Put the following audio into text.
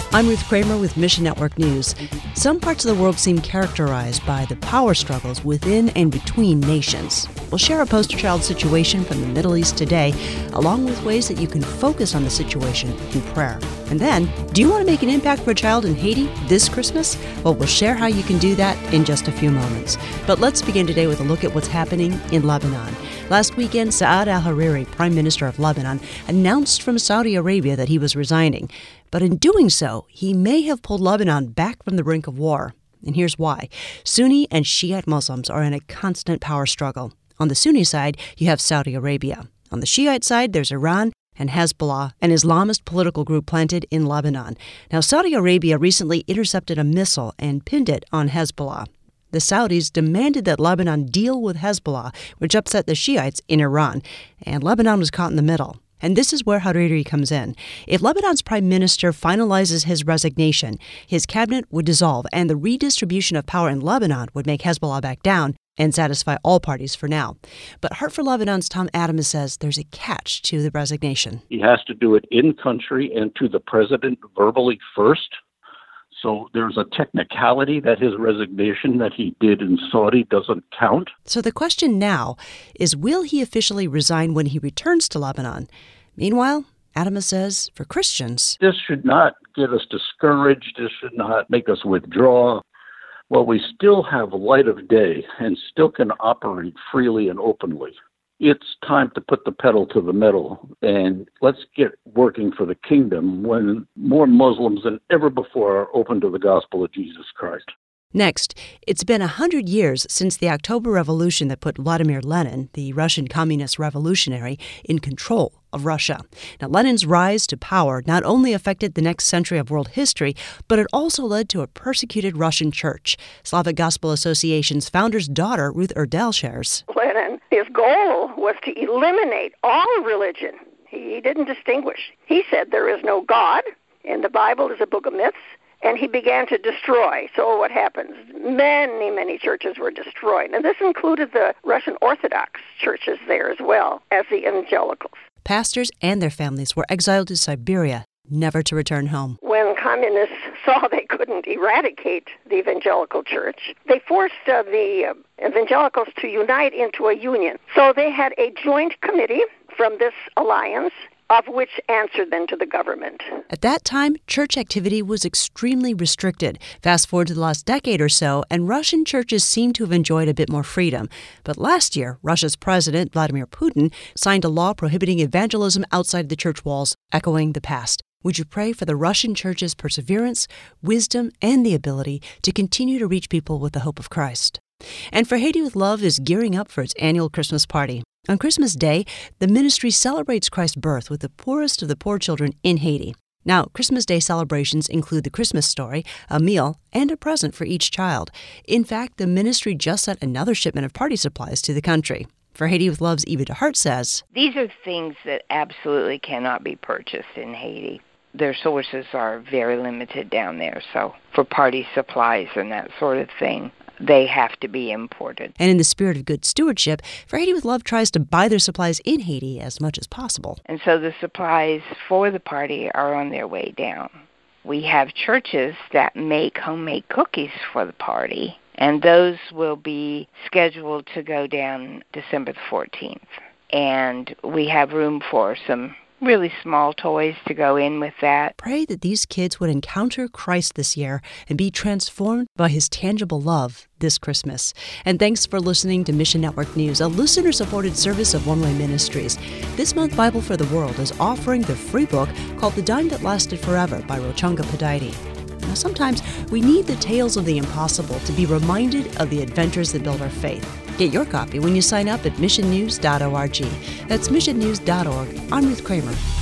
I'm Ruth Kramer with Mission Network News. Some parts of the world seem characterized by the power struggles within and between nations. We'll share a poster child situation from the Middle East today, along with ways that you can focus on the situation through prayer. And then, do you want to make an impact for a child in Haiti this Christmas? Well, we'll share how you can do that in just a few moments. But let's begin today with a look at what's happening in Lebanon. Last weekend, Saad al-Hariri, Prime Minister of Lebanon, announced from Saudi Arabia that he was resigning. But in doing so, he may have pulled Lebanon back from the brink of war. And here's why. Sunni and Shiite Muslims are in a constant power struggle. On the Sunni side, you have Saudi Arabia. On the Shiite side, there's Iran and Hezbollah, an Islamist political group planted in Lebanon. Now, Saudi Arabia recently intercepted a missile and pinned it on Hezbollah. The Saudis demanded that Lebanon deal with Hezbollah, which upset the Shiites in Iran, and Lebanon was caught in the middle. And this is where Hariri comes in. If Lebanon's prime minister finalizes his resignation, his cabinet would dissolve, and the redistribution of power in Lebanon would make Hezbollah back down and satisfy all parties for now. But Heart for Lebanon's Tom Adams says there's a catch to the resignation. He has to do it in country and to the president verbally first. So there's a technicality that his resignation that he did in Saudi doesn't count. So the question now is, will he officially resign when he returns to Lebanon? Meanwhile, Adams says, for Christians, this should not get us discouraged. This should not make us withdraw. Well, we still have light of day and still can operate freely and openly. It's time to put the pedal to the metal, and let's get working for the kingdom when more Muslims than ever before are open to the gospel of Jesus Christ. Next, it's been 100 years since the October Revolution that put Vladimir Lenin, the Russian communist revolutionary, in control of Russia. Now, Lenin's rise to power not only affected the next century of world history, but it also led to a persecuted Russian church. Slavic Gospel Association's founder's daughter, Ruth Erdel, shares. Lenin, his goal was to eliminate all religion. He didn't distinguish. He said there is no God, and the Bible is a book of myths. And he began to destroy. So what happens? Many churches were destroyed. And this included the Russian Orthodox churches there as well as the evangelicals. Pastors and their families were exiled to Siberia, never to return home. When communists saw they couldn't eradicate the evangelical church, they forced the evangelicals to unite into a union. So they had a joint committee from this alliance, of which answered then to the government. At that time, church activity was extremely restricted. Fast forward to the last decade or so, and Russian churches seem to have enjoyed a bit more freedom. But last year, Russia's president, Vladimir Putin, signed a law prohibiting evangelism outside the church walls, echoing the past. Would you pray for the Russian church's perseverance, wisdom, and the ability to continue to reach people with the hope of Christ? And for Haiti with Love is gearing up for its annual Christmas party. On Christmas Day, the ministry celebrates Christ's birth with the poorest of the poor children in Haiti. Now, Christmas Day celebrations include the Christmas story, a meal, and a present for each child. In fact, the ministry just sent another shipment of party supplies to the country. For Haiti with Love's Eva DeHart says, these are things that absolutely cannot be purchased in Haiti. Their sources are very limited down there, so for party supplies and that sort of thing, they have to be imported. And in the spirit of good stewardship, For Haiti with Love tries to buy their supplies in Haiti as much as possible. And so the supplies for the party are on their way down. We have churches that make homemade cookies for the party, and those will be scheduled to go down December the 14th. And we have room for some really small toys to go in with that. Pray that these kids would encounter Christ this year and be transformed by his tangible love this Christmas. And thanks for listening to Mission Network News, a listener-supported service of One Way Ministries. This month, Bible for the World is offering the free book called The Dime That Lasted Forever by Rochunga Padaiti. Now, sometimes we need the tales of the impossible to be reminded of the adventures that build our faith. Get your copy when you sign up at missionnews.org. That's missionnews.org. I'm Ruth Kramer.